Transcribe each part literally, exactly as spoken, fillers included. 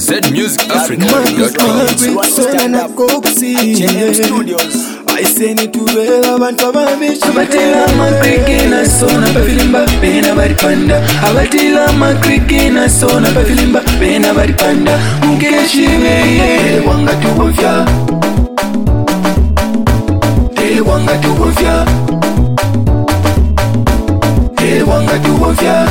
Z Music Africa dot com. I send it to the abantu abamisha abatela makrikina sona pafilimba bena bari panda abatela makrikina sona pafilimba bena bari panda mukeshiwe wanga tubovya te wanga tubovya te wanga tubovya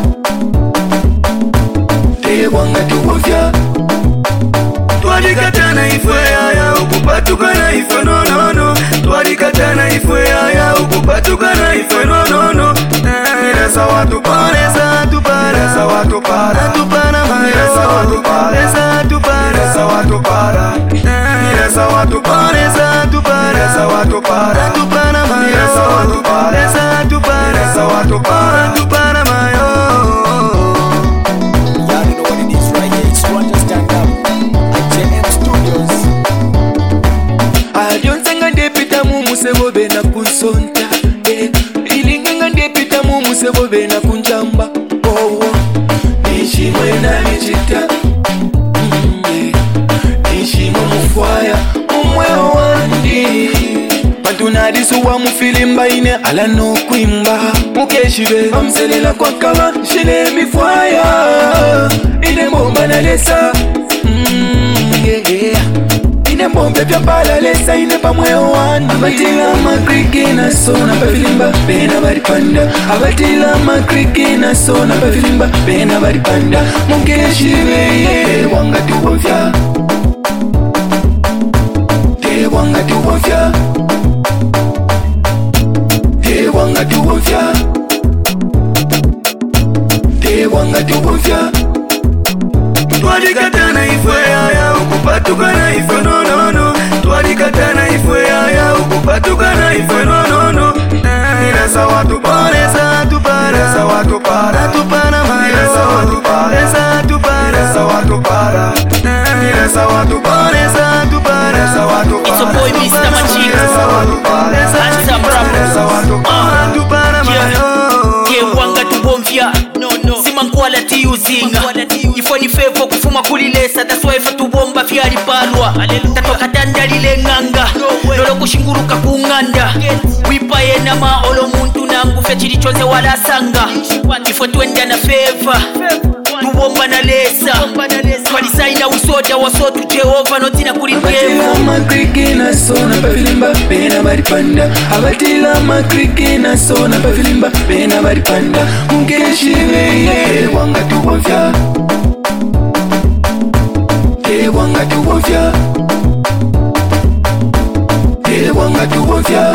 te wanga tubovya twalikatana ifwe ya ukupatukana ifwe no no no twalikatana ifwe ya ukupatukana ifwe no no no Niresa watu paresa tu paresa watu para tu para niresa watu paresa tu paresa watu para Niresa watu paresa tu paresa watu para tu para niresa watu paresa tu paresa watu para tu para mayo. Musebo bena kunsonta eh ilinga ndepita mu musebo bena kunjamba oh nishimwe na nichita nishimwe mufwaya umwe wandi bantu nadisuwa mufilimba ine ala no kwimba mukeshibe bamselela kwa kaba shine mifwaya ine bomba na lesa mm yeah yeah Bombe vya pala lesa ine pa mweo wani abatila makrikina sona pafilimba bena bari panda abatila makrikina sona pafilimba bena bari panda mukeshiwe wanga tubovya te wanga tubovya te wanga tubovya te wanga tubovya twalikatana ifwe ya ukupatukana ifwe no no no twalikatana ifwe ya ukupatukana ifwe no no no Niresa watu paresa tu paresa watu para tu para niresa watu paresa tu paresa watu para Niresa watu paresa tu paresa watu para It's a boy mister Machine Niresa watu paresa Niresa watu para tu para mayo Yeah wanga tubomvya no no simankwala tiyuzinga ifoni fefo kufuma kulilesa that's why fa tubomba vyali palwa tatoka dandalile nganga lolo kushinguruka kunganda wipa yena maolo muntu nangu fe chilichonze wala sanga ifo twenda na feva tubomba na lesa twalisaina usoja wasotu Jehova notina kulindemo abatila makrikina sona pafilimba bena bari panda abatila makrikina sona pafilimba bena bari panda mukeshiwe wanga tubovya te wanga tubovya te wanga tubovya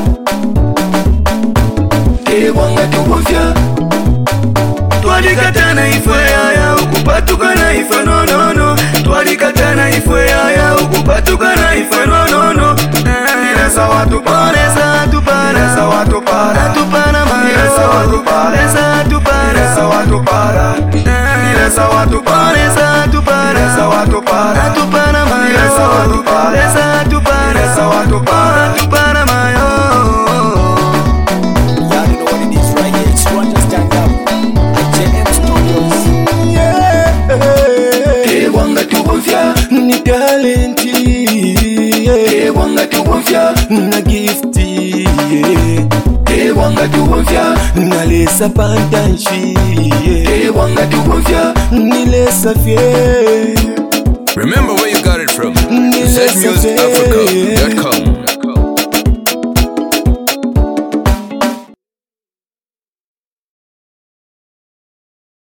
te wanga tubovya twalikatana ifwe ya ukupatukana ifwe no no no twalikatana ifwe ya ukupatukana ifwe no no no Niresa watu paresa tu paresa watu para tu para niresa watu paresa tu paresa watu para Niresa watu paresa tu paresa watu para tu para niresa watu paresa tu paresa watu para tu para mayo. Ni talenti te wanga tubovya na gifti te wanga tubovya na lesa pantanshi te wanga tubovya ni lesa fie. Remember where you got it from. Z Music